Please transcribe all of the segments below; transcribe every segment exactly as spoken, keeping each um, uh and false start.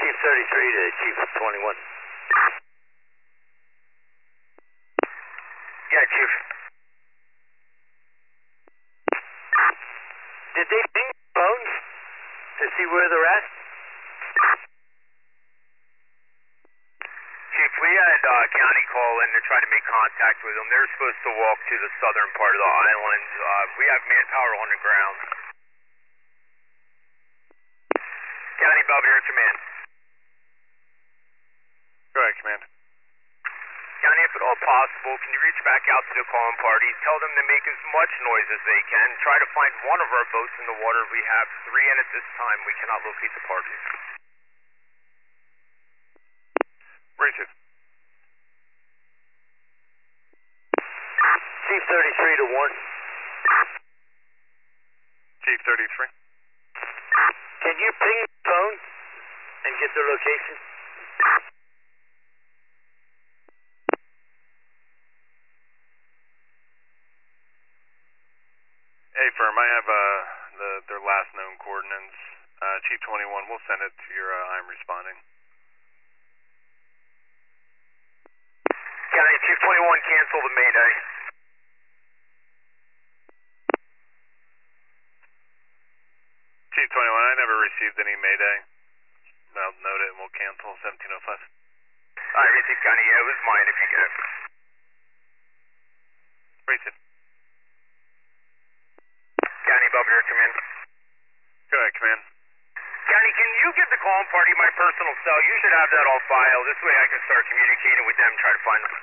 Chief thirty-three to Chief twenty-one. Yeah, Chief. Did they ping phones to see where they're at? Chief, we had uh, county call in to try to make contact with them. They're supposed to walk to the southern part of the island. Uh, we have manpower on the ground. County Belvedere Command. Go ahead, Command. County, if at all possible, can you reach back out to the calling party, tell them to make as much noise as they can, try to find one of our boats in the water. We have three, and at this time, we cannot locate the parties. Receive. Chief thirty-three to one. Chief thirty-three. Can you ping the phone and get their location? Hey, firm, I have uh, the their last known coordinates. Uh, Chief twenty-one, we'll send it to your uh, I'm responding. County, Chief twenty-one, cancel the Mayday. Chief twenty-one, I never received any Mayday. I'll note it and we'll cancel seventeen oh five. Alright, receive, County. Yeah, it was mine if you get it. Receive. County Belvedere, come in. Go ahead, Command. County, can you give the calling party my personal cell? You should have that on file. This way I can start communicating with them, try to find them.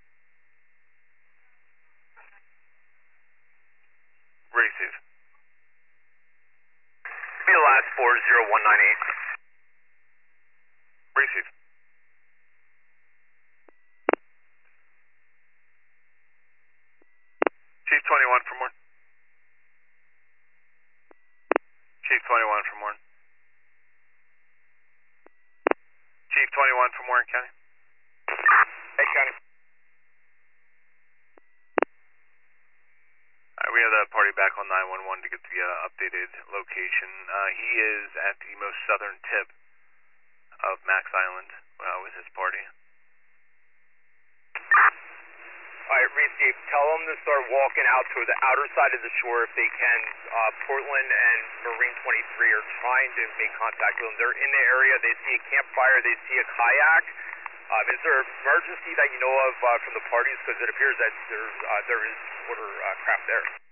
Receive. Be the last four zero one nine eight. Receive. Chief twenty-one for more. Chief twenty-one for more. Chief twenty-one for Warren County. Hey, County. All right, we have the party back on nine one one to get the uh, updated location. Uh, he is at the most southern tip of Max Island uh, with his party. Alright, receive. Tell them to start walking out to the outer side of the shore if they can. Uh, Portland and Marine twenty-three are trying to make contact with them. They're in the area. They see a campfire. They see a kayak. Um, is there emergency that you know of uh, from the parties? Because it appears that there, uh, there is water uh, craft there.